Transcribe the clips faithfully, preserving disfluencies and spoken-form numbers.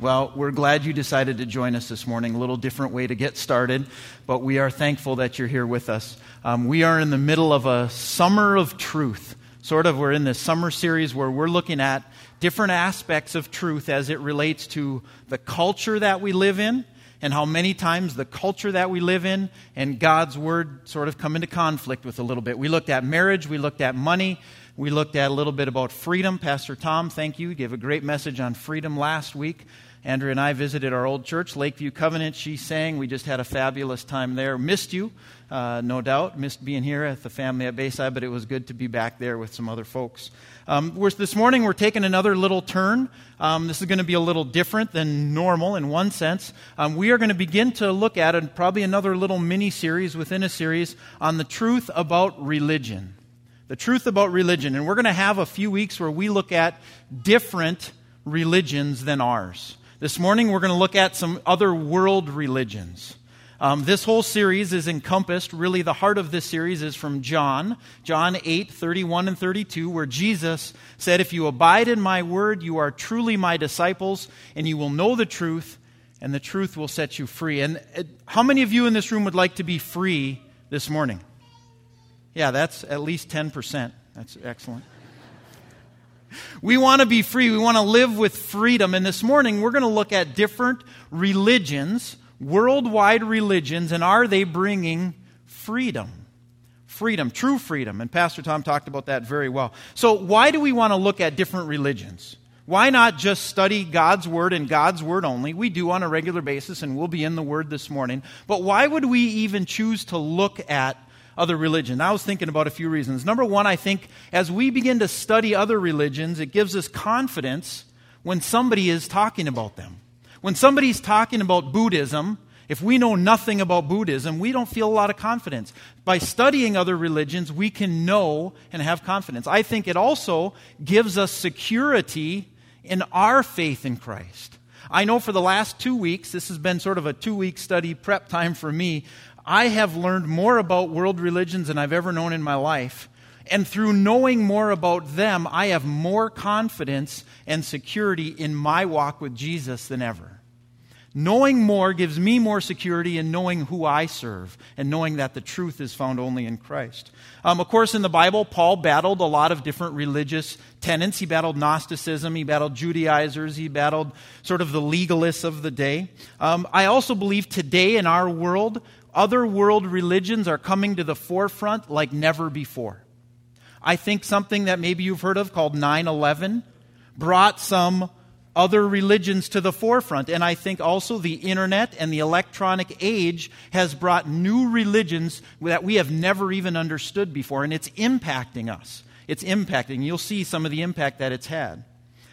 Well, we're glad you decided to join us this morning. A little different way to get started, but we are thankful that you're here with us. Um, we are in the middle of a summer of truth. Sort of, we're in this summer series where we're looking at different aspects of truth as it relates to the culture that we live in, and how many times the culture that we live in and God's Word sort of come into conflict with a little bit. We looked at marriage, we looked at money, we looked at a little bit about freedom. Pastor Tom, thank you, gave a great message on freedom last week. Andrea and I visited our old church, Lakeview Covenant. She sang. We just had a fabulous time there. Missed you, uh, no doubt. Missed being here at the family at Bayside, but it was good to be back there with some other folks. Um, we're, this morning we're taking another little turn. Um, this is going to be a little different than normal in one sense. Um, we are going to begin to look at a, probably another little mini-series within a series on the truth about religion. The truth about religion. And we're going to have a few weeks where we look at different religions than ours. This morning, we're going to look at some other world religions. Um, this whole series is encompassed, really the heart of this series is from John, John eight, thirty-one and thirty-two, where Jesus said, "If you abide in my word, you are truly my disciples, and you will know the truth, and the truth will set you free." And uh, how many of you in this room would like to be free this morning? Yeah, that's at least ten percent. That's excellent. We want to be free. We want to live with freedom. And this morning, we're going to look at different religions, worldwide religions, and are they bringing freedom? Freedom, true freedom. And Pastor Tom talked about that very well. So why do we want to look at different religions? Why not just study God's Word and God's Word only? We do on a regular basis, and we'll be in the Word this morning. But why would we even choose to look at other religion? I was thinking about a few reasons. Number one, I think as we begin to study other religions, it gives us confidence when somebody is talking about them. When somebody's talking about Buddhism, if we know nothing about Buddhism, we don't feel a lot of confidence. By studying other religions, we can know and have confidence. I think it also gives us security in our faith in Christ. I know for the last two weeks, this has been sort of a two-week study prep time for me, I have learned more about world religions than I've ever known in my life. And through knowing more about them, I have more confidence and security in my walk with Jesus than ever. Knowing more gives me more security in knowing who I serve and knowing that the truth is found only in Christ. Um, of course, in the Bible, Paul battled a lot of different religious tenets. He battled Gnosticism, he battled Judaizers, he battled sort of the legalists of the day. Um, I also believe today in our world, other world religions are coming to the forefront like never before. I think something that maybe you've heard of called nine eleven brought some other religions to the forefront. And I think also the internet and the electronic age has brought new religions that we have never even understood before. And it's impacting us. It's impacting. You'll see some of the impact that it's had.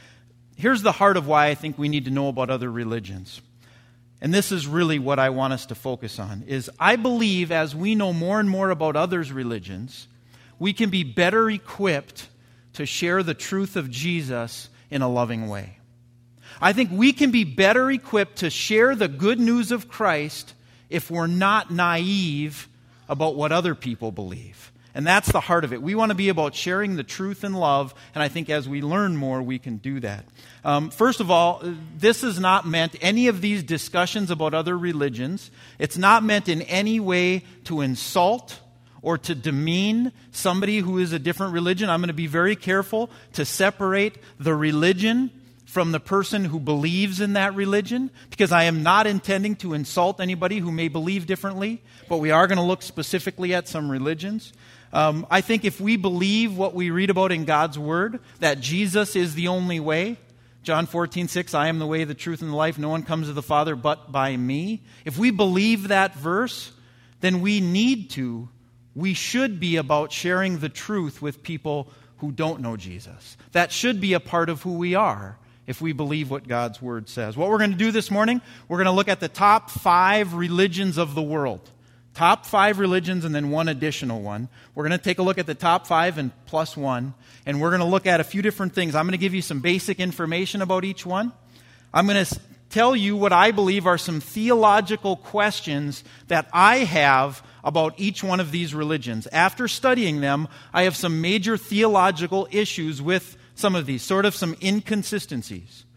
Here's the heart of why I think we need to know about other religions. And this is really what I want us to focus on, is I believe as we know more and more about others' religions, we can be better equipped to share the truth of Jesus in a loving way. I think we can be better equipped to share the good news of Christ if we're not naive about what other people believe. And that's the heart of it. We want to be about sharing the truth and love, and I think as we learn more, we can do that. Um, first of all, this is not meant, any of these discussions about other religions, it's not meant in any way to insult or to demean somebody who is a different religion. I'm going to be very careful to separate the religion from the person who believes in that religion, because I am not intending to insult anybody who may believe differently, but we are going to look specifically at some religions. Um, I think if we believe what we read about in God's Word, that Jesus is the only way, John fourteen six, I am the way, the truth, and the life, no one comes to the Father but by me. If we believe that verse, then we need to, we should be about sharing the truth with people who don't know Jesus. That should be a part of who we are if we believe what God's Word says. What we're going to do this morning, we're going to look at the top five religions of the world. Top five religions and then one additional one. We're going to take a look at the top five and plus one. And we're going to look at a few different things. I'm going to give you some basic information about each one. I'm going to tell you what I believe are some theological questions that I have about each one of these religions. After studying them, I have some major theological issues with some of these, sort of some inconsistencies.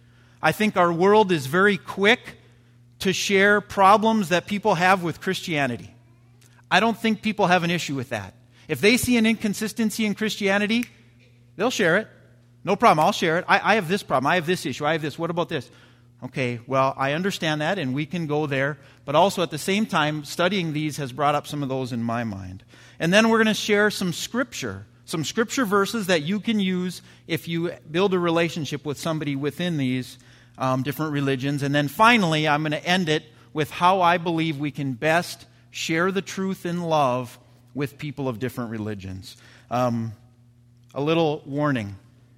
I think our world is very quick to share problems that people have with Christianity. I don't think people have an issue with that. If they see an inconsistency in Christianity, they'll share it. No problem, I'll share it. I, I have this problem, I have this issue, I have this, what about this? Okay, well, I understand that, and we can go there. But also at the same time, studying these has brought up some of those in my mind. And then we're going to share some scripture, some scripture verses that you can use if you build a relationship with somebody within these um, different religions. And then finally, I'm going to end it with how I believe we can best share the truth in love with people of different religions. Um, a little warning.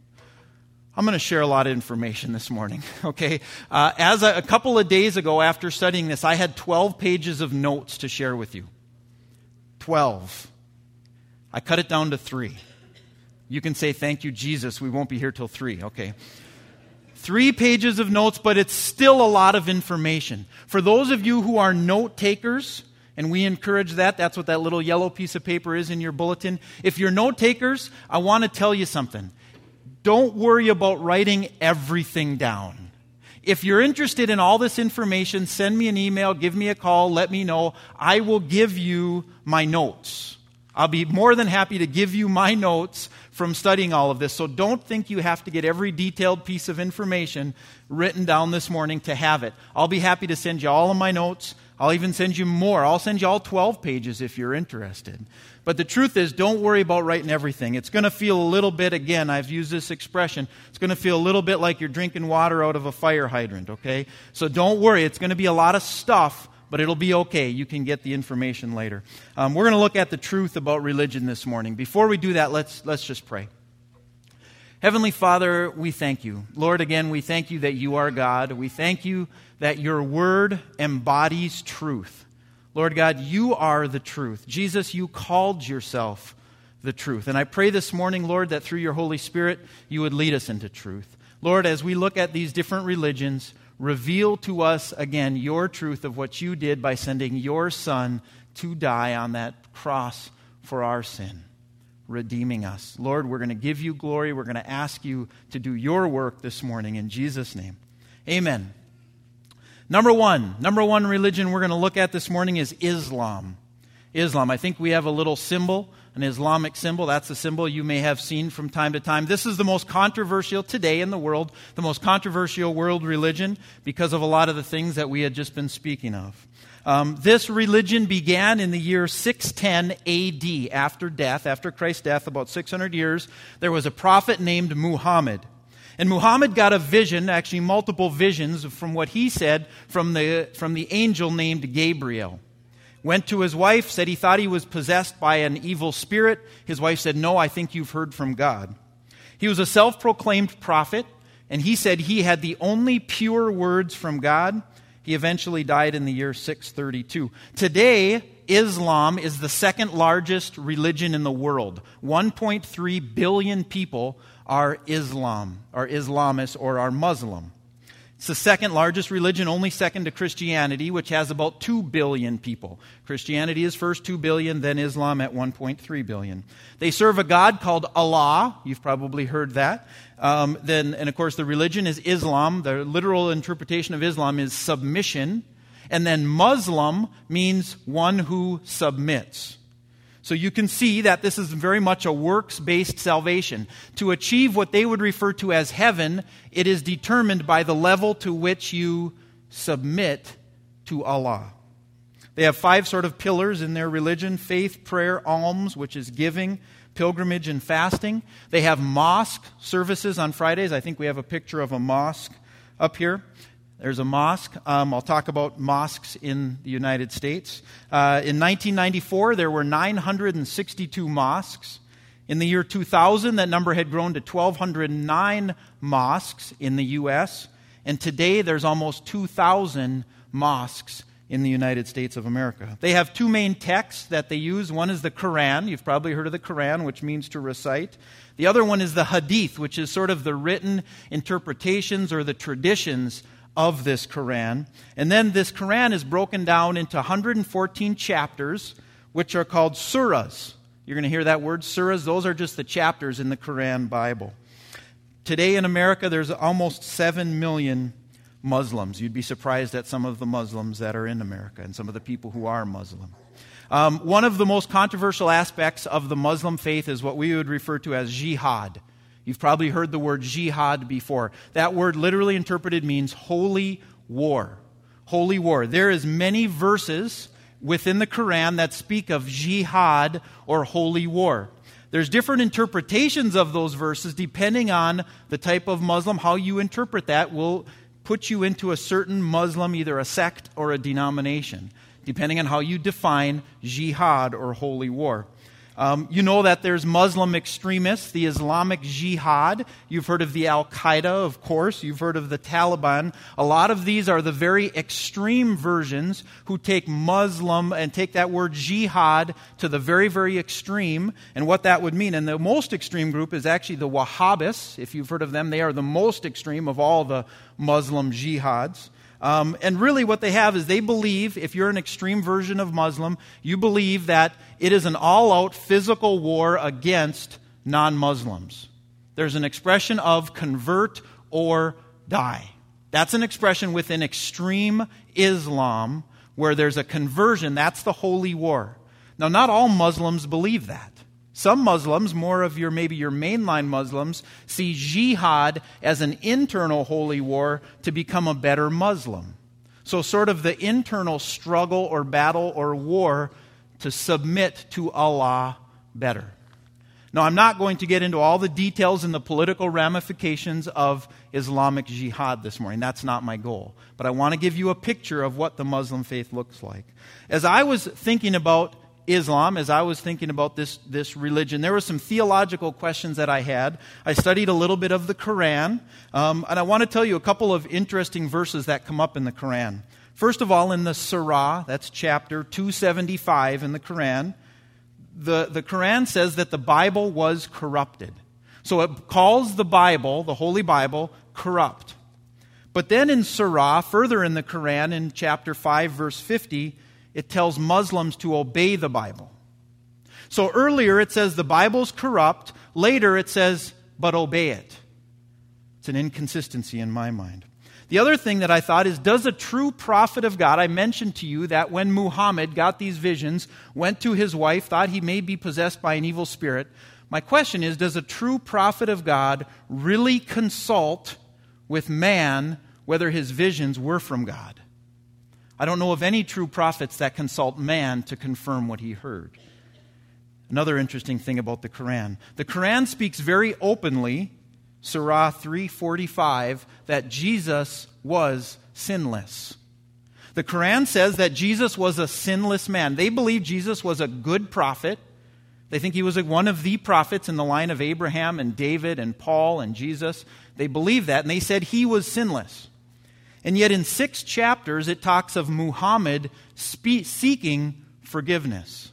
I'm going to share a lot of information this morning, okay? Uh, as a, a couple of days ago after studying this, I had twelve pages of notes to share with you. twelve. I cut it down to three. You can say, thank you, Jesus, we won't be here till three, okay? Three pages of notes, but it's still a lot of information. For those of you who are note takers, and we encourage that, that's what that little yellow piece of paper is in your bulletin. If you're note takers, I want to tell you something. Don't worry about writing everything down. If you're interested in all this information, send me an email, give me a call, let me know. I will give you my notes. I'll be more than happy to give you my notes from studying all of this. So don't think you have to get every detailed piece of information written down this morning to have it. I'll be happy to send you all of my notes. I'll even send you more. I'll send you all twelve pages if you're interested. But the truth is, don't worry about writing everything. It's going to feel a little bit, again, I've used this expression, it's going to feel a little bit like you're drinking water out of a fire hydrant, okay? So don't worry. It's going to be a lot of stuff, but it'll be okay. You can get the information later. Um, we're going to look at the truth about religion this morning. Before we do that, let's let's just pray. Heavenly Father, we thank you. Lord, again, we thank you that you are God. We thank you that your word embodies truth. Lord God, you are the truth. Jesus, you called yourself the truth. And I pray this morning, Lord, that through your Holy Spirit, you would lead us into truth. Lord, as we look at these different religions, reveal to us, again, your truth of what you did by sending your Son to die on that cross for our sin, redeeming us. Lord, we're going to give you glory. We're going to ask you to do your work this morning in Jesus' name. Amen. Number one, number one religion we're going to look at this morning is Islam. Islam. I think we have a little symbol, an Islamic symbol. That's a symbol you may have seen from time to time. This is the most controversial today in the world, the most controversial world religion because of a lot of the things that we had just been speaking of. Um, this religion began in the year six ten A D, after death, after Christ's death, about six hundred years. There was a prophet named Muhammad. And Muhammad got a vision, actually multiple visions, from what he said from the, from the angel named Gabriel. Went to his wife, said he thought he was possessed by an evil spirit. His wife said, no, I think you've heard from God. He was a self-proclaimed prophet, and he said he had the only pure words from God. He eventually died in the year six thirty-two. Today, Islam is the second largest religion in the world. one point three billion people are Islam, are Islamists, or are Muslim. It's the second largest religion, only second to Christianity, which has about two billion people. Christianity is first, two billion, then Islam at one point three billion. They serve a God called Allah. You've probably heard that. Um, then, and of course, the religion is Islam. The literal interpretation of Islam is submission. And then Muslim means one who submits. So you can see that this is very much a works-based salvation. To achieve what they would refer to as heaven, it is determined by the level to which you submit to Allah. They have five sort of pillars in their religion: faith, prayer, alms, which is giving, pilgrimage, and fasting. They have mosque services on Fridays. I think we have a picture of a mosque up here. There's a mosque. Um, I'll talk about mosques in the United States. Uh, in nineteen ninety-four, there were nine hundred sixty-two mosques. In the year two thousand, that number had grown to one thousand two hundred nine mosques in the U S. And today, there's almost two thousand mosques in the United States of America. They have two main texts that they use. One is the Quran. You've probably heard of the Quran, which means to recite. The other one is the Hadith, which is sort of the written interpretations or the traditions of this Quran. And then this Quran is broken down into one hundred fourteen chapters, which are called surahs. You're going to hear that word, surahs. Those are just the chapters in the Quran Bible. Today in America, there's almost seven million Muslims. You'd be surprised at some of the Muslims that are in America and some of the people who are Muslim. Um, one of the most controversial aspects of the Muslim faith is what we would refer to as jihad. You've probably heard the word jihad before. That word literally interpreted means holy war. Holy war. There is many verses within the Quran that speak of jihad or holy war. There's different interpretations of those verses depending on the type of Muslim. How you interpret that will put you into a certain Muslim, either a sect or a denomination, depending on how you define jihad or holy war. Um, you know that there's Muslim extremists, the Islamic Jihad. You've heard of the Al-Qaeda, of course. You've heard of the Taliban. A lot of these are the very extreme versions who take Muslim and take that word jihad to the very, very extreme and what that would mean. And the most extreme group is actually the Wahhabis. If you've heard of them, they are the most extreme of all the Muslim jihads. Um, and really what they have is they believe, if you're an extreme version of Muslim, you believe that it is an all-out physical war against non-Muslims. There's an expression of convert or die. That's an expression within extreme Islam where there's a conversion. That's the holy war. Now, not all Muslims believe that. Some Muslims, more of your maybe your mainline Muslims, see jihad as an internal holy war to become a better Muslim. So sort of the internal struggle or battle or war to submit to Allah better. Now, I'm not going to get into all the details and the political ramifications of Islamic jihad this morning. That's not my goal. But I want to give you a picture of what the Muslim faith looks like. As I was thinking about Islam, as I was thinking about this, this religion, there were some theological questions that I had. I studied a little bit of the Quran, um, and I want to tell you a couple of interesting verses that come up in the Quran. First of all, in the Surah, that's chapter two seventy-five in the Quran, the, the Quran says that the Bible was corrupted. So it calls the Bible, the Holy Bible, corrupt. But then in Surah, further in the Quran, in chapter five, verse fifty, it tells Muslims to obey the Bible. So earlier it says the Bible's corrupt. Later it says, but obey it. It's an inconsistency in my mind. The other thing that I thought is, does a true prophet of God, I mentioned to you that when Muhammad got these visions, went to his wife, thought he may be possessed by an evil spirit. My question is, does a true prophet of God really consult with man whether his visions were from God? I don't know of any true prophets that consult man to confirm what he heard. Another interesting thing about the Quran. The Quran speaks very openly, Surah three forty-five, that Jesus was sinless. The Quran says that Jesus was a sinless man. They believe Jesus was a good prophet. They think he was one of the prophets in the line of Abraham and David and Paul and Jesus. They believe that, and they said he was sinless. And yet in six chapters, it talks of Muhammad spe- seeking forgiveness.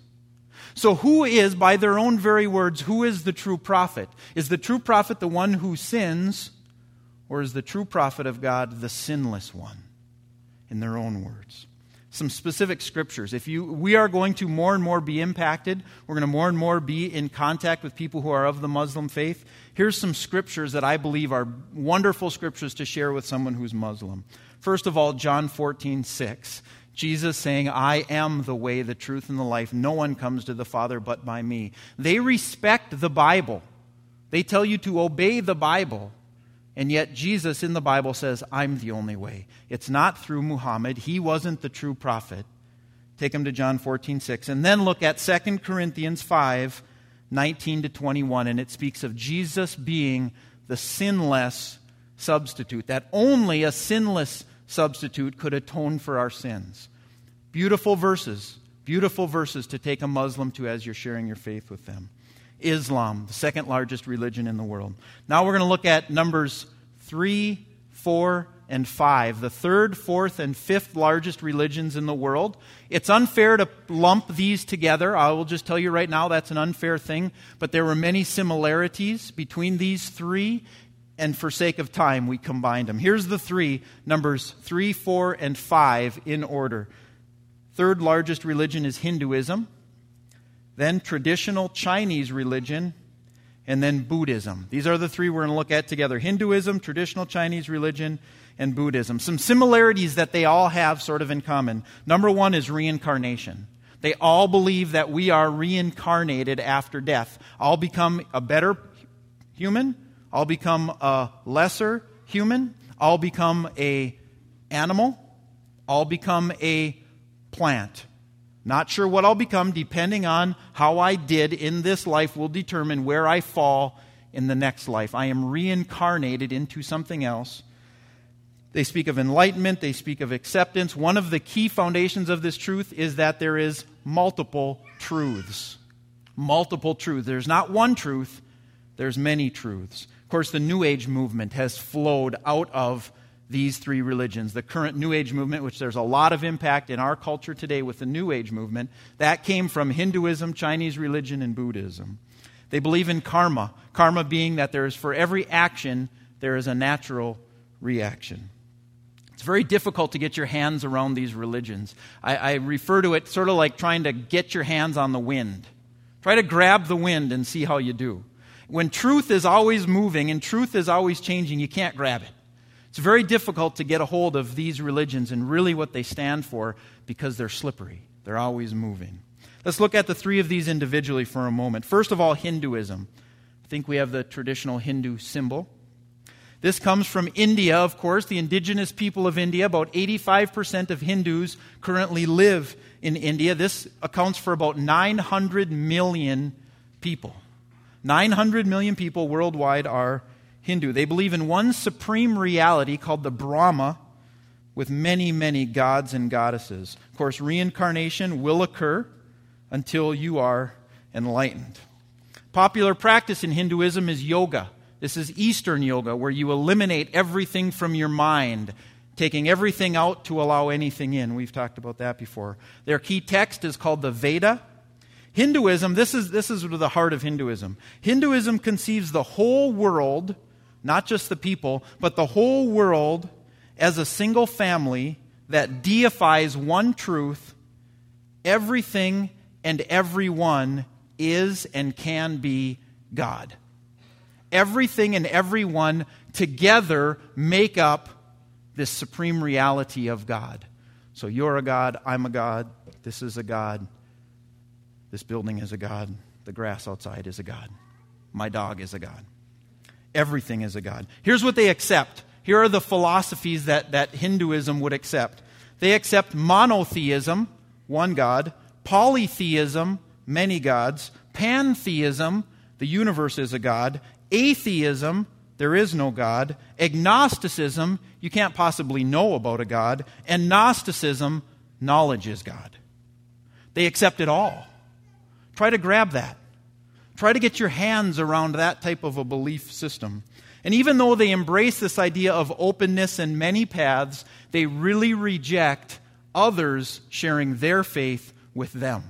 So who is, by their own very words, who is the true prophet? Is the true prophet the one who sins, or is the true prophet of God the sinless one? In their own words. Some specific scriptures. If you, we are going to more and more be impacted. We're going to more and more be in contact with people who are of the Muslim faith. Here's some scriptures that I believe are wonderful scriptures to share with someone who's Muslim. First of all, John fourteen six. Jesus saying, I am the way, the truth, and the life. No one comes to the Father but by me. They respect the Bible. They tell you to obey the Bible. And yet Jesus in the Bible says, I'm the only way. It's not through Muhammad. He wasn't the true prophet. Take them to John fourteen six. And then look at Second Corinthians five nineteen to twenty-one. And it speaks of Jesus being the sinless substitute. That only a sinless substitute could atone for our sins. Beautiful verses. Beautiful verses to take a Muslim to as you're sharing your faith with them. Islam, the second largest religion in the world. Now we're going to look at numbers three, four, and five, the third, fourth, and fifth largest religions in the world. It's unfair to lump these together. I will just tell you right now that's an unfair thing, but there were many similarities between these three, and for sake of time, we combined them. Here's the three, numbers three, four, and five in order. Third largest religion is Hinduism. Then traditional Chinese religion, and then Buddhism. These are the three we're going to look at together. Hinduism, traditional Chinese religion, and Buddhism. Some similarities that they all have sort of in common. Number one is reincarnation. They all believe that we are reincarnated after death. I'll become a better human. I'll become a lesser human. I'll become a animal. I'll become a plant. Not sure what I'll become, depending on how I did in this life will determine where I fall in the next life. I am reincarnated into something else. They speak of enlightenment. They speak of acceptance. One of the key foundations of this truth is that there is multiple truths. Multiple truths. There's not one truth. There's many truths. Of course, the New Age movement has flowed out of these three religions. The current New Age movement, which there's a lot of impact in our culture today with the New Age movement, that came from Hinduism, Chinese religion, and Buddhism. They believe in karma. Karma being that there is, for every action, there is a natural reaction. It's very difficult to get your hands around these religions. I, I refer to it sort of like trying to get your hands on the wind. Try to grab the wind and see how you do. When truth is always moving and truth is always changing, you can't grab it. It's very difficult to get a hold of these religions and really what they stand for because they're slippery. They're always moving. Let's look at the three of these individually for a moment. First of all, Hinduism. I think we have the traditional Hindu symbol. This comes from India, of course, the indigenous people of India. About eighty-five percent of Hindus currently live in India. This accounts for about nine hundred million people. nine hundred million people worldwide are Hindu. They believe in one supreme reality called the Brahma with many, many gods and goddesses. Of course, reincarnation will occur until you are enlightened. Popular practice in Hinduism is yoga. This is Eastern yoga, where you eliminate everything from your mind, taking everything out to allow anything in. We've talked about that before. Their key text is called the Veda. Hinduism, this is, this is the heart of Hinduism. Hinduism conceives the whole world, not just the people, but the whole world as a single family that deifies one truth. Everything and everyone is and can be God. Everything and everyone together make up this supreme reality of God. So you're a God, I'm a God, this is a God, this building is a God, the grass outside is a God, my dog is a God. Everything is a God. Here's what they accept. Here are the philosophies that, that Hinduism would accept. They accept monotheism, one God, polytheism, many gods, pantheism, the universe is a God, atheism, there is no God, agnosticism, you can't possibly know about a God, and Gnosticism, knowledge is God. They accept it all. Try to grab that. Try to get your hands around that type of a belief system. And even though they embrace this idea of openness and many paths, they really reject others sharing their faith with them.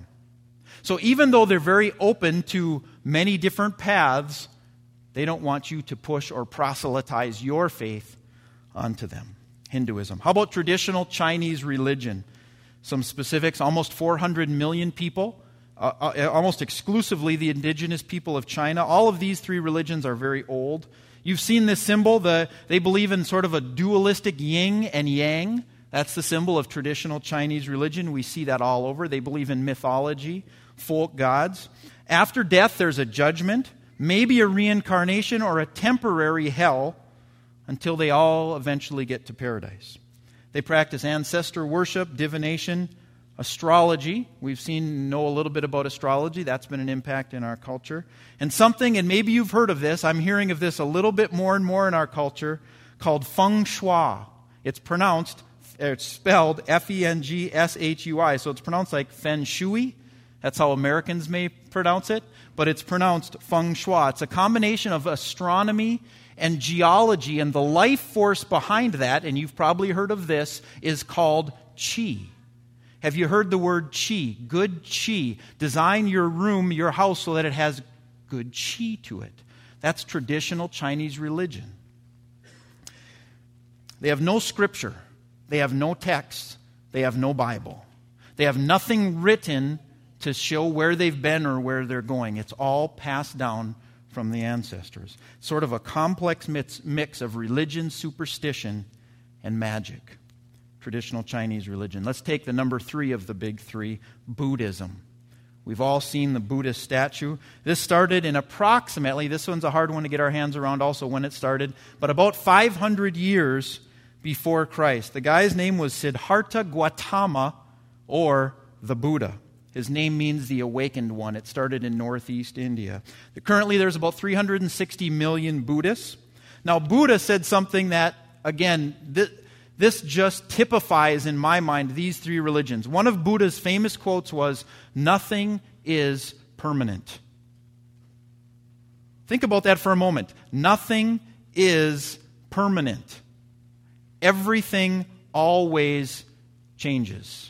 So even though they're very open to many different paths, they don't want you to push or proselytize your faith onto them. Hinduism. How about traditional Chinese religion? Some specifics, almost four hundred million people. Uh, uh, almost exclusively the indigenous people of China. All of these three religions are very old. You've seen this symbol. The, they believe in sort of a dualistic yin and yang. That's the symbol of traditional Chinese religion. We see that all over. They believe in mythology, folk gods. After death, there's a judgment, maybe a reincarnation or a temporary hell until they all eventually get to paradise. They practice ancestor worship, divination, astrology. We've seen, know a little bit about astrology. That's been an impact in our culture. And something, and maybe you've heard of this, I'm hearing of this a little bit more and more in our culture, called feng shui. It's pronounced, it's spelled F E N G S H U I. So it's pronounced like feng shui. That's how Americans may pronounce it. But it's pronounced feng shui. It's a combination of astronomy and geology. And the life force behind that, and you've probably heard of this, is called qi. Have you heard the word qi? Good qi. Design your room, your house, so that it has good qi to it. That's traditional Chinese religion. They have no scripture. They have no text. They have no Bible. They have nothing written to show where they've been or where they're going. It's all passed down from the ancestors. Sort of a complex mix, mix of religion, superstition, and magic. Traditional Chinese religion. Let's take the number three of the big three, Buddhism. We've all seen the Buddhist statue. This started in approximately, this one's a hard one to get our hands around also when it started, but about five hundred years before Christ. The guy's name was Siddhartha Gautama, or the Buddha. His name means the awakened one. It started in northeast India. Currently there's about three hundred sixty million Buddhists. Now Buddha said something that, again, th- this just typifies in my mind these three religions. One of Buddha's famous quotes was, "Nothing is permanent." Think about that for a moment. Nothing is permanent. Everything always changes.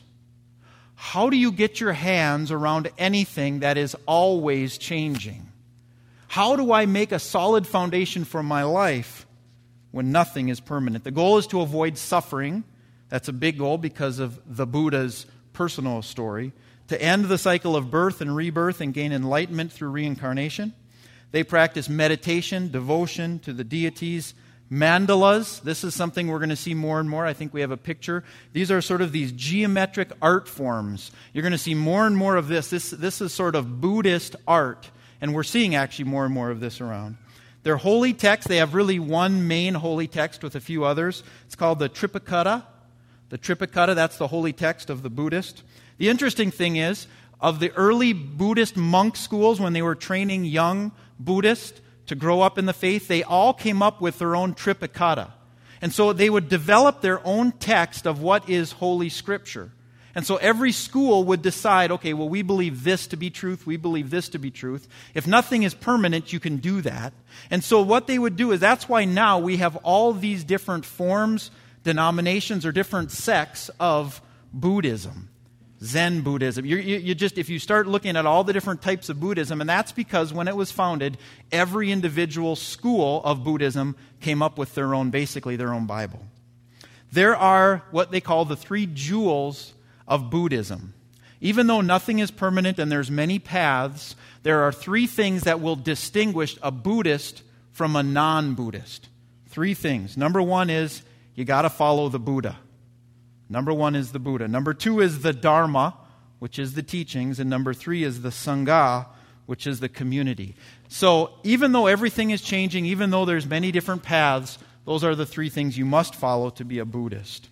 How do you get your hands around anything that is always changing? How do I make a solid foundation for my life when nothing is permanent? The goal is to avoid suffering. That's a big goal because of the Buddha's personal story. To end the cycle of birth and rebirth and gain enlightenment through reincarnation. They practice meditation, devotion to the deities. Mandalas, this is something we're going to see more and more. I think we have a picture. These are sort of these geometric art forms. You're going to see more and more of this. This, this is sort of Buddhist art. And we're seeing actually more and more of this around. Their holy text, they have really one main holy text with a few others. It's called the Tripitaka. The Tripitaka, that's the holy text of the Buddhist. The interesting thing is, of the early Buddhist monk schools, when they were training young Buddhists to grow up in the faith, they all came up with their own Tripitaka. And so they would develop their own text of what is Holy Scripture. And so every school would decide, okay, well, we believe this to be truth, we believe this to be truth. If nothing is permanent, you can do that. And so what they would do is, that's why now we have all these different forms, denominations, or different sects of Buddhism. Zen Buddhism. You, you, you just, if you start looking at all the different types of Buddhism, and that's because when it was founded, every individual school of Buddhism came up with their own, basically their own Bible. There are what they call the three jewels of Buddhism. Even though nothing is permanent and there's many paths, there are three things that will distinguish a Buddhist from a non-Buddhist. Three things. Number one is, you got to follow the Buddha. Number one is the Buddha. Number two is the Dharma, which is the teachings. And number three is the Sangha, which is the community. So even though everything is changing, even though there's many different paths, those are the three things you must follow to be a Buddhist.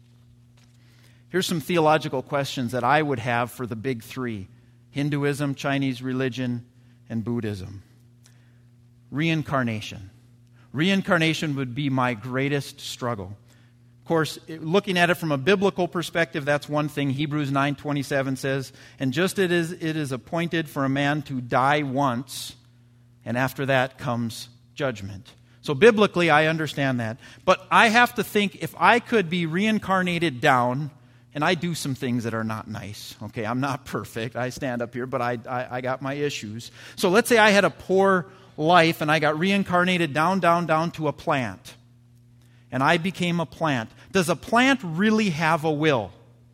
Here's some theological questions that I would have for the big three: Hinduism, Chinese religion, and Buddhism. Reincarnation. Reincarnation would be my greatest struggle. Of course, looking at it from a biblical perspective, that's one thing. Hebrews nine twenty-seven says, "And just it is, it is appointed for a man to die once, and after that comes judgment." So biblically, I understand that. But I have to think, if I could be reincarnated down, and I do some things that are not nice. Okay, I'm not perfect. I stand up here, but I, I, I got my issues. So let's say I had a poor life, and I got reincarnated down, down, down to a plant. And I became a plant. Does a plant really have a will?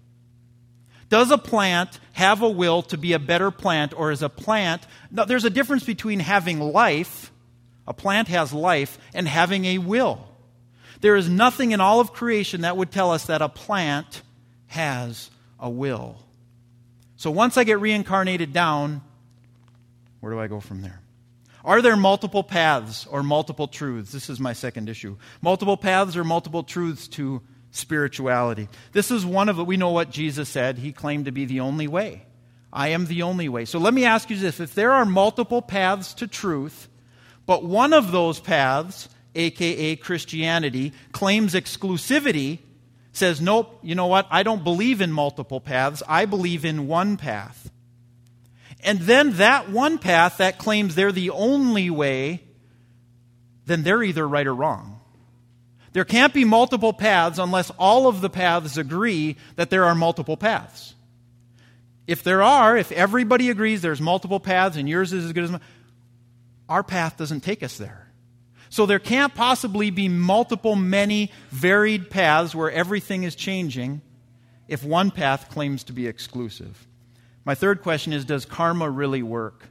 Does a plant have a will to be a better plant, or is a plant... No, there's a difference between having life, a plant has life, and having a will. There is nothing in all of creation that would tell us that a plant has a will. So once I get reincarnated down, where do I go from there? Are there multiple paths or multiple truths? This is my second issue. Multiple paths or multiple truths to spirituality. This is one of it. We know what Jesus said. He claimed to be the only way. I am the only way. So let me ask you this. If there are multiple paths to truth, but one of those paths, aka Christianity, claims exclusivity, says, nope, you know what? I don't believe in multiple paths. I believe in one path. And then that one path that claims they're the only way, then they're either right or wrong. There can't be multiple paths unless all of the paths agree that there are multiple paths. If there are, if everybody agrees there's multiple paths and yours is as good as mine, our path doesn't take us there. So there can't possibly be multiple, many varied paths where everything is changing if one path claims to be exclusive. My third question is, does karma really work?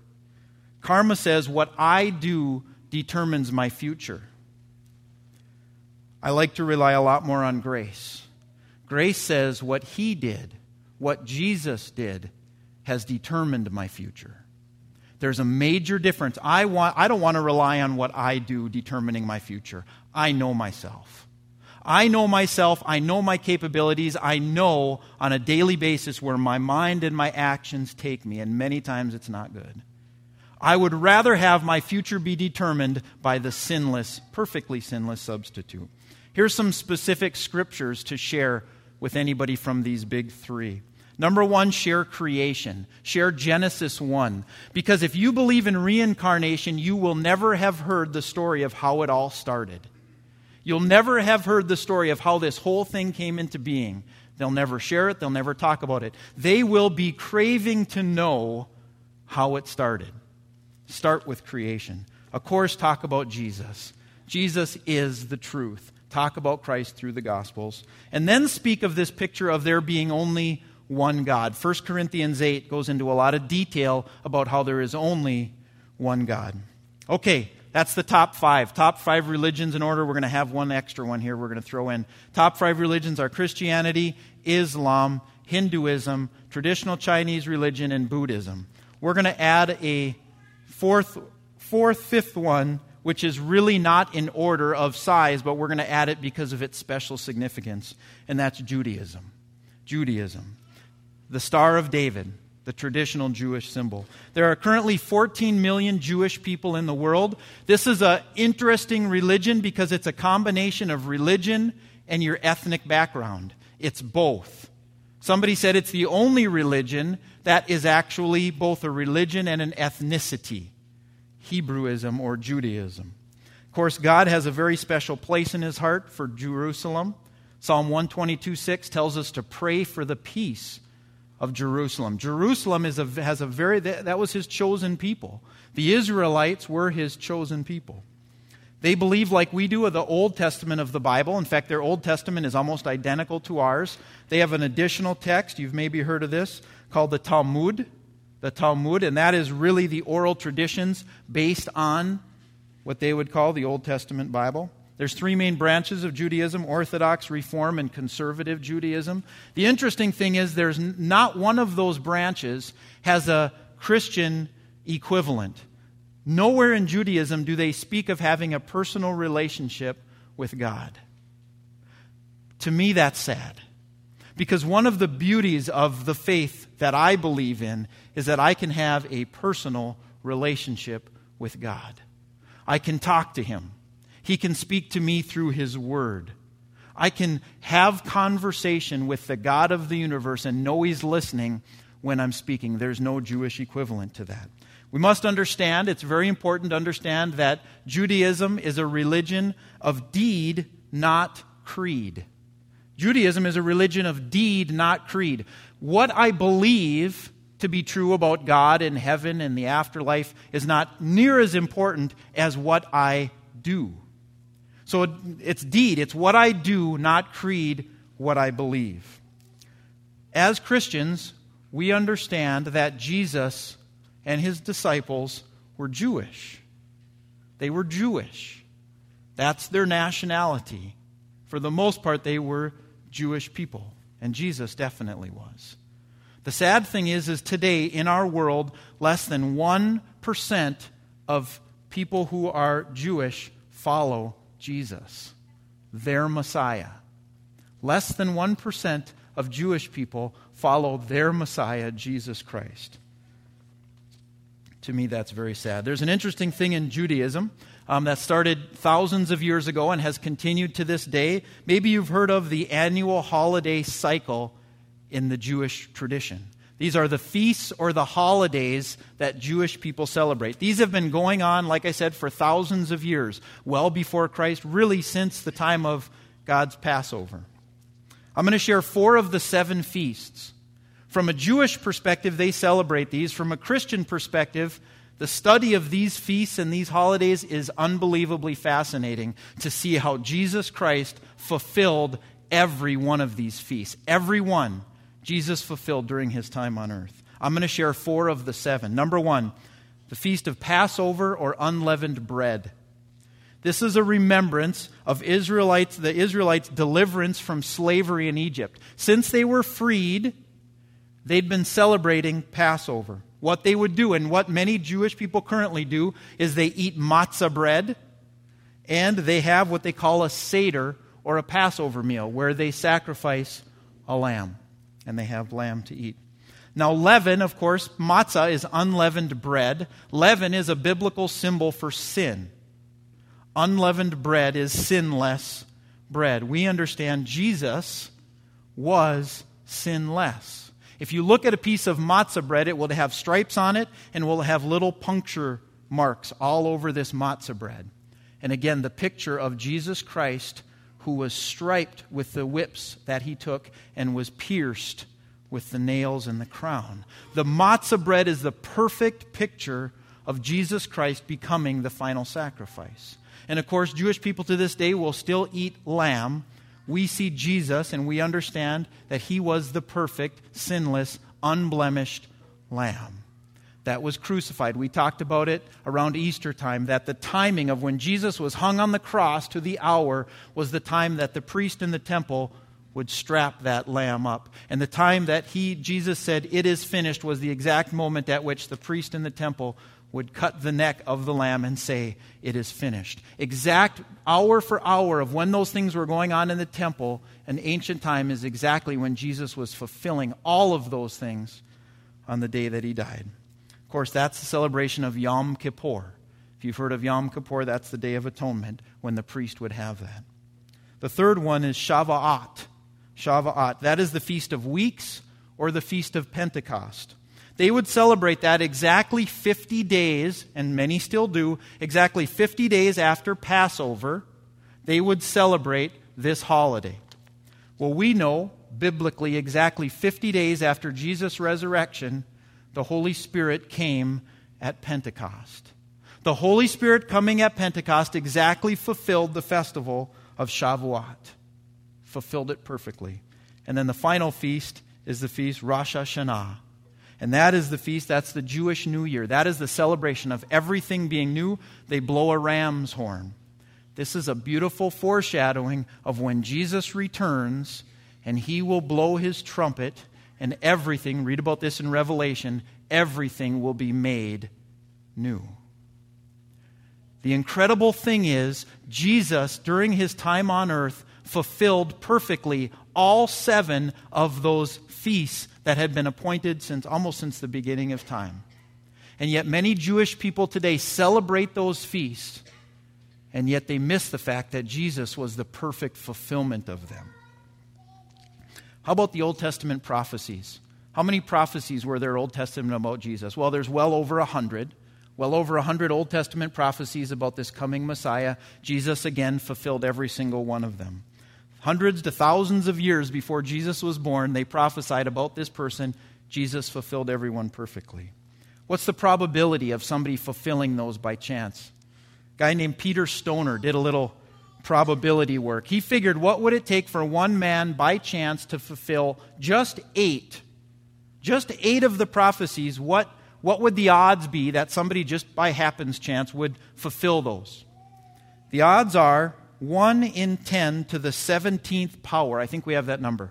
Karma says what I do determines my future. I like to rely a lot more on grace. Grace says what he did, what Jesus did, has determined my future. There's a major difference. I want, I don't want to rely on what I do determining my future. I know myself. I know myself. I know my capabilities. I know on a daily basis where my mind and my actions take me, and many times it's not good. I would rather have my future be determined by the sinless, perfectly sinless substitute. Here's some specific scriptures to share with anybody from these big three. Number one, share creation. Share Genesis one. Because if you believe in reincarnation, you will never have heard the story of how it all started. You'll never have heard the story of how this whole thing came into being. They'll never share it. They'll never talk about it. They will be craving to know how it started. Start with creation. Of course, talk about Jesus. Jesus is the truth. Talk about Christ through the Gospels. And then speak of this picture of there being only one God. First Corinthians eight goes into a lot of detail about how there is only one God. Okay, that's the top five. Top five religions in order. We're going to have one extra one here we're going to throw in. Top five religions are Christianity, Islam, Hinduism, traditional Chinese religion, and Buddhism. We're going to add a fourth, fourth, fifth one, which is really not in order of size, but we're going to add it because of its special significance, and that's Judaism. Judaism. The Star of David, the traditional Jewish symbol. There are currently fourteen million Jewish people in the world. This is an interesting religion because it's a combination of religion and your ethnic background. It's both. Somebody said it's the only religion that is actually both a religion and an ethnicity. Hebrewism or Judaism. Of course, God has a very special place in his heart for Jerusalem. Psalm one twenty-two six tells us to pray for the peace of Jerusalem. Jerusalem is a, has a very, that was his chosen people. The Israelites were his chosen people. They believe, like we do, of the Old Testament of the Bible. In fact, their Old Testament is almost identical to ours. They have an additional text, you've maybe heard of this, called the Talmud. The Talmud, and that is really the oral traditions based on what they would call the Old Testament Bible. There's three main branches of Judaism: Orthodox, Reform, and Conservative Judaism. The interesting thing is there's not one of those branches has a Christian equivalent. Nowhere in Judaism do they speak of having a personal relationship with God. To me, that's sad. Because one of the beauties of the faith that I believe in is that I can have a personal relationship with God. I can talk to him. He can speak to me through his word. I can have conversation with the God of the universe and know he's listening when I'm speaking. There's no Jewish equivalent to that. We must understand, it's very important to understand that Judaism is a religion of deed, not creed. Judaism is a religion of deed, not creed. What I believe to be true about God and heaven and the afterlife is not near as important as what I do. So it's deed. It's what I do, not creed, what I believe. As Christians, we understand that Jesus and his disciples were Jewish. They were Jewish. That's their nationality. For the most part, they were Jewish people. And Jesus definitely was. The sad thing is, is today in our world, less than one percent of people who are Jewish follow Jesus, their Messiah. Less than one percent of Jewish people follow their Messiah, Jesus Christ. To me, that's very sad. There's an interesting thing in Judaism um, that started thousands of years ago and has continued to this day. Maybe you've heard of the annual holiday cycle in the Jewish tradition. These are the feasts or the holidays that Jewish people celebrate. These have been going on, like I said, for thousands of years, well before Christ, really since the time of God's Passover. I'm going to share four of the seven feasts. From a Jewish perspective, they celebrate these. From a Christian perspective, the study of these feasts and these holidays is unbelievably fascinating to see how Jesus Christ fulfilled every one of these feasts. Every one Jesus fulfilled during his time on earth. I'm going to share four of the seven. Number one, the Feast of Passover or Unleavened Bread. This is a remembrance of Israelites, the Israelites' deliverance from slavery in Egypt. Since they were freed, they'd been celebrating Passover. What they would do, and what many Jewish people currently do, is they eat matzah bread, and they have what they call a Seder, or a Passover meal, where they sacrifice a lamb, and they have lamb to eat. Now, leaven, of course, matzah is unleavened bread. Leaven is a biblical symbol for sin. Unleavened bread is sinless bread. We understand Jesus was sinless. If you look at a piece of matzah bread, it will have stripes on it and will have little puncture marks all over this matzah bread. And again, the picture of Jesus Christ, who was striped with the whips that he took and was pierced with the nails and the crown. The matzah bread is the perfect picture of Jesus Christ becoming the final sacrifice. And of course, Jewish people to this day will still eat lamb. We see Jesus and we understand that he was the perfect, sinless, unblemished lamb that was crucified. We talked about it around Easter time, that the timing of when Jesus was hung on the cross to the hour was the time that the priest in the temple would strap that lamb up. And the time that he, Jesus said, "It is finished," was the exact moment at which the priest in the temple would cut the neck of the lamb and say, "It is finished." Exact hour for hour of when those things were going on in the temple in ancient time is exactly when Jesus was fulfilling all of those things on the day that he died. Of course, that's the celebration of Yom Kippur. If you've heard of Yom Kippur, that's the Day of Atonement when the priest would have that. The third one is Shavuot. Shavuot. That is the Feast of Weeks or the Feast of Pentecost. They would celebrate that exactly fifty days, and many still do, exactly fifty days after Passover, they would celebrate this holiday. Well, we know, biblically, exactly fifty days after Jesus' resurrection, the Holy Spirit came at Pentecost. The Holy Spirit coming at Pentecost exactly fulfilled the festival of Shavuot. Fulfilled it perfectly. And then the final feast is the feast Rosh Hashanah. And that is the feast, that's the Jewish New Year. That is the celebration of everything being new. They blow a ram's horn. This is a beautiful foreshadowing of when Jesus returns and he will blow his trumpet and everything, read about this in Revelation, everything will be made new. The incredible thing is, Jesus, during his time on earth, fulfilled perfectly all seven of those feasts that had been appointed since almost since the beginning of time. And yet many Jewish people today celebrate those feasts, and yet they miss the fact that Jesus was the perfect fulfillment of them. How about the Old Testament prophecies? How many prophecies were there Old Testament about Jesus? Well, there's well over a hundred. Well over a hundred Old Testament prophecies about this coming Messiah. Jesus again fulfilled every single one of them. Hundreds to thousands of years before Jesus was born, they prophesied about this person. Jesus fulfilled everyone perfectly. What's the probability of somebody fulfilling those by chance? A guy named Peter Stoner did a little probability work. He figured, what would it take for one man by chance to fulfill just eight, just eight of the prophecies? What, what would the odds be that somebody just by happenstance would fulfill those? The odds are one in ten to the seventeenth power. I think we have that number.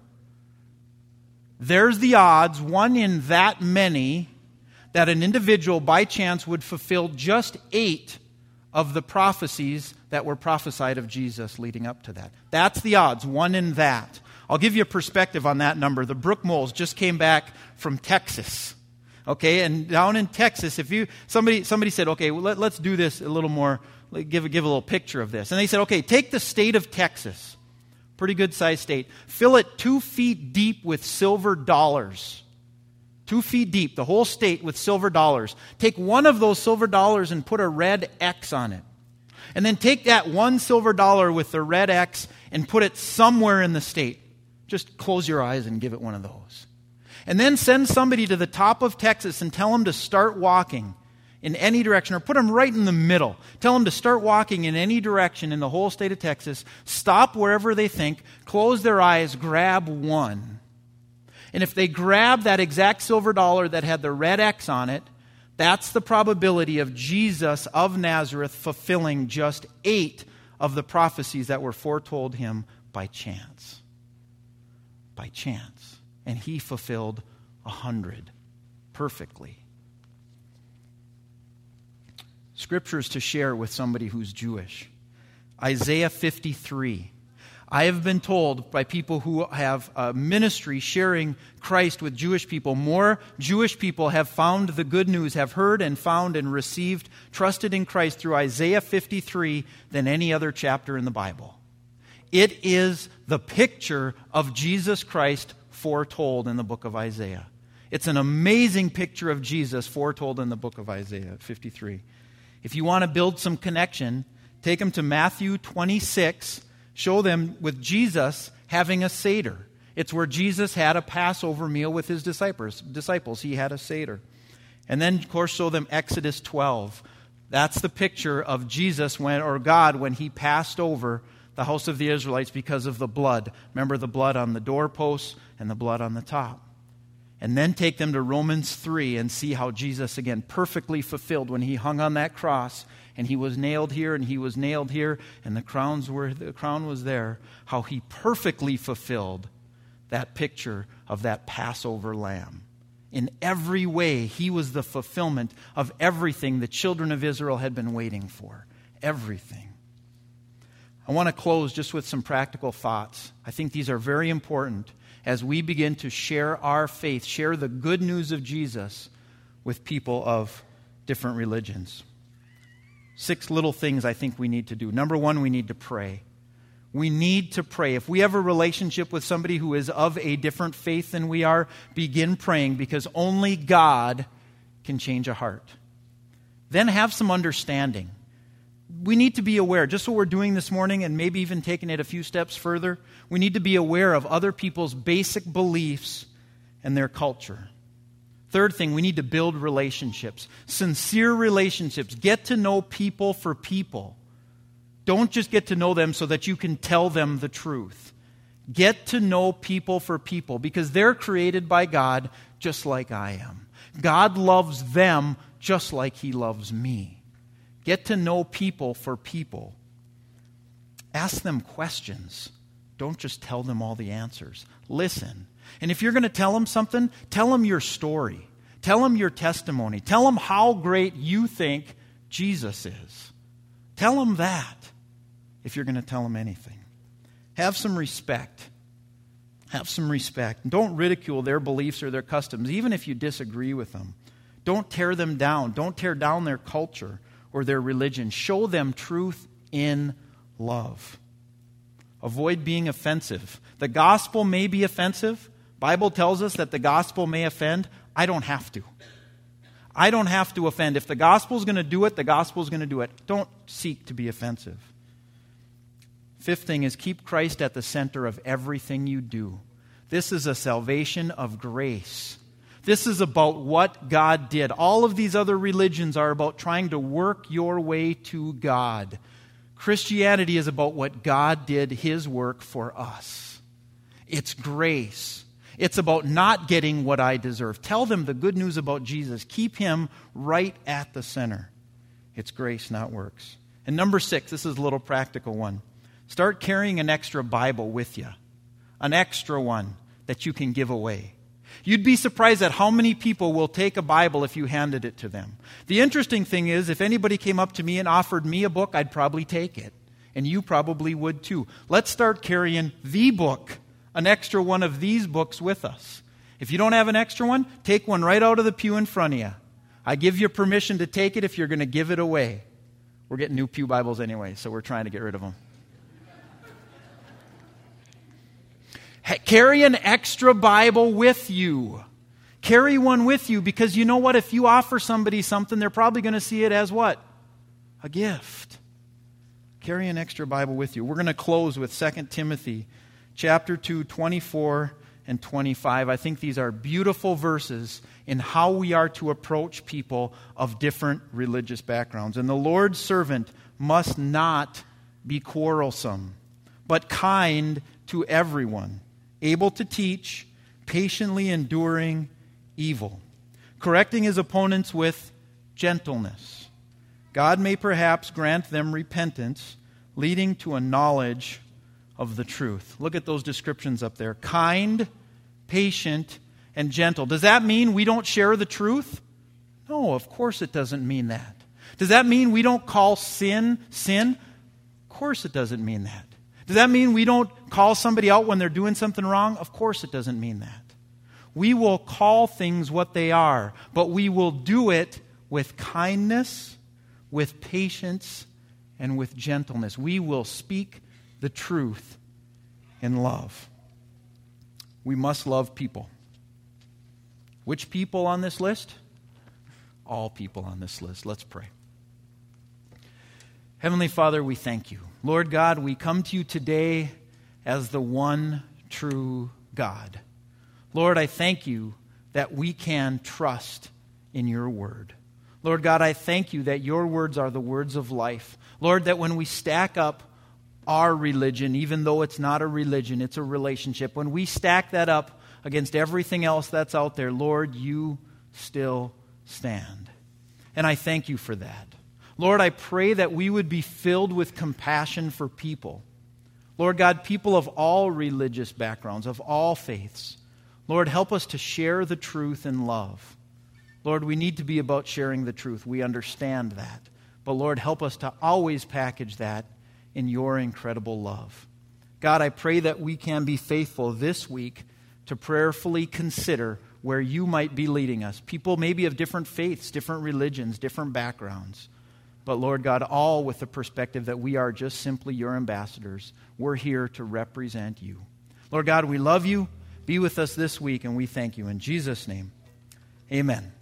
There's the odds, one in that many, that an individual by chance would fulfill just eight of the prophecies that were prophesied of Jesus leading up to that. That's the odds, one in that. I'll give you a perspective on that number. The Brook Moles just came back from Texas. Okay, and down in Texas, if you somebody somebody said, okay, well, let, let's do this a little more. Give, give a little picture of this. And they said, okay, take the state of Texas, pretty good sized state, fill it two feet deep with silver dollars. Two feet deep, the whole state with silver dollars. Take one of those silver dollars and put a red X on it. And then take that one silver dollar with the red X and put it somewhere in the state. Just close your eyes and give it one of those. And then send somebody to the top of Texas and tell them to start walking in any direction, or put them right in the middle. Tell them to start walking in any direction in the whole state of Texas. Stop wherever they think. Close their eyes. Grab one. And if they grab that exact silver dollar that had the red X on it, That's the probability of Jesus of Nazareth fulfilling just eight of the prophecies that were foretold him by chance. By chance. And he fulfilled a hundred perfectly. Scriptures to share with somebody who's Jewish. Isaiah fifty-three. I have been told by people who have a ministry sharing Christ with Jewish people, more Jewish people have found the good news, have heard and found and received, trusted in Christ through Isaiah fifty-three than any other chapter in the Bible. It is the picture of Jesus Christ foretold in the book of Isaiah. It's an amazing picture of Jesus foretold in the book of Isaiah fifty-three. If you want to build some connection, take them to Matthew twenty-six. Show them with Jesus having a Seder. It's where Jesus had a Passover meal with his disciples. Disciples, he had a Seder. And then, of course, show them Exodus twelve. That's the picture of Jesus when, or God when he passed over the house of the Israelites because of the blood. Remember the blood on the doorposts and the blood on the top. And then take them to Romans three and see how Jesus, again, perfectly fulfilled when he hung on that cross and he was nailed here and he was nailed here and the crowns were the crown was there, how he perfectly fulfilled that picture of that Passover lamb. In every way, he was the fulfillment of everything the children of Israel had been waiting for. Everything. I want to close just with some practical thoughts. I think these are very important as we begin to share our faith, share the good news of Jesus with people of different religions. Six little things I think we need to do. Number one, we need to pray. We need to pray. If we have a relationship with somebody who is of a different faith than we are, begin praying because only God can change a heart. Then have some understanding. We need to be aware, just what we're doing this morning and maybe even taking it a few steps further, we need to be aware of other people's basic beliefs and their culture. Third thing, we need to build relationships, sincere relationships. Get to know people for people. Don't just get to know them so that you can tell them the truth. Get to know people for people because they're created by God just like I am. God loves them just like he loves me. Get to know people for people. Ask them questions. Don't just tell them all the answers. Listen. And if you're going to tell them something, tell them your story. Tell them your testimony. Tell them how great you think Jesus is. Tell them that if you're going to tell them anything. Have some respect. Have some respect. Don't ridicule their beliefs or their customs, even if you disagree with them. Don't tear them down. Don't tear down their culture or their religion. Show them truth in love. Avoid being offensive. The gospel may be offensive. Bible tells us that the gospel may offend. I don't have to. I don't have to offend. If the gospel is going to do it, the gospel is going to do it. Don't seek to be offensive. Fifth thing is keep Christ at the center of everything you do. This is a salvation of grace. This is about what God did. All of these other religions are about trying to work your way to God. Christianity is about what God did, his work for us. It's grace. It's about not getting what I deserve. Tell them the good news about Jesus. Keep him right at the center. It's grace, not works. And number six, this is a little practical one. Start carrying an extra Bible with you. An extra one that you can give away. You'd be surprised at how many people will take a Bible if you handed it to them. The interesting thing is, if anybody came up to me and offered me a book, I'd probably take it. And you probably would too. Let's start carrying the book, an extra one of these books with us. If you don't have an extra one, take one right out of the pew in front of you. I give you permission to take it if you're going to give it away. We're getting new pew Bibles anyway, so we're trying to get rid of them. Carry an extra Bible with you. Carry one with you because you know what? If you offer somebody something, they're probably going to see it as what? A gift. Carry an extra Bible with you. We're going to close with Second Timothy chapter two, twenty-four and twenty-five. I think these are beautiful verses in how we are to approach people of different religious backgrounds. And the Lord's servant must not be quarrelsome, but kind to everyone, able to teach, patiently enduring evil, correcting his opponents with gentleness. God may perhaps grant them repentance, leading to a knowledge of the truth. Look at those descriptions up there. Kind, patient, and gentle. Does that mean we don't share the truth? No, of course it doesn't mean that. Does that mean we don't call sin, sin? Of course it doesn't mean that. Does that mean we don't call somebody out when they're doing something wrong? Of course it doesn't mean that. We will call things what they are, but we will do it with kindness, with patience, and with gentleness. We will speak the truth in love. We must love people. Which people on this list? All people on this list. Let's pray. Heavenly Father, we thank you. Lord God, we come to you today as the one true God. Lord, I thank you that we can trust in your word. Lord God, I thank you that your words are the words of life. Lord, that when we stack up our religion, even though it's not a religion, it's a relationship, when we stack that up against everything else that's out there, Lord, you still stand. And I thank you for that. Lord, I pray that we would be filled with compassion for people. Lord God, people of all religious backgrounds, of all faiths. Lord, help us to share the truth in love. Lord, we need to be about sharing the truth. We understand that. But Lord, help us to always package that in your incredible love. God, I pray that we can be faithful this week to prayerfully consider where you might be leading us. People maybe of different faiths, different religions, different backgrounds. But Lord God, all with the perspective that we are just simply your ambassadors. We're here to represent you. Lord God, we love you. Be with us this week, and we thank you. In Jesus' name, amen.